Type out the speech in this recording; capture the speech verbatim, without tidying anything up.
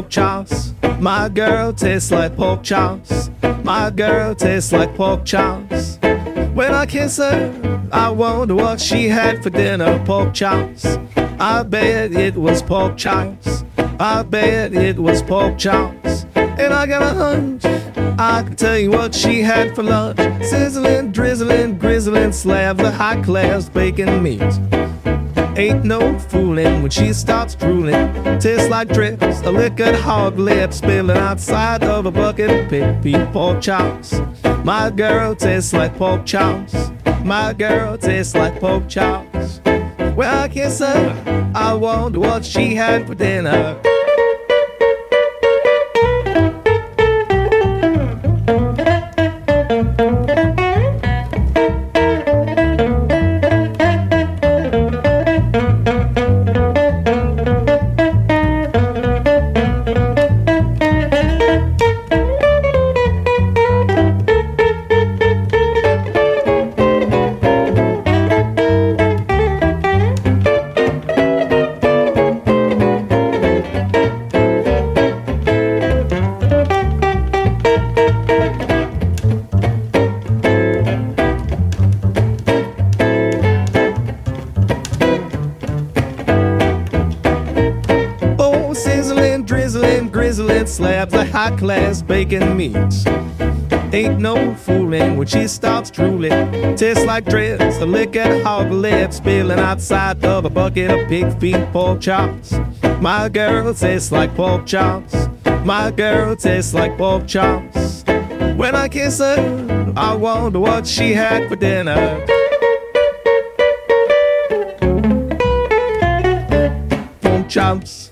chops. My girl tastes like pork chops. My girl tastes like pork chops. When I kiss her, I wonder what she had for dinner. Pork chops. I bet it was pork chops. I bet it was pork chops. And I got a hunch, I can tell you what she had for lunch. Sizzling, drizzling, grizzling slabs of high-class bacon meat. Ain't no fooling when she starts drooling. Tastes like drips, a liquored hog lip spilling outside of a bucket of pig feet. Pork chops. My girl tastes like pork chops. My girl tastes like pork chops. When I kiss her, I wonder what she had for dinner. Sizzling, drizzling, grizzling slabs of high-class bacon meats. Ain't no fooling when she starts drooling. Tastes like drips, a liquored hog lip spilling outside of a bucket of pig feet. Pork chops. My girl tastes like pork chops. My girl tastes like pork chops. When I kiss her, I wonder what she had for dinner. Pork chops.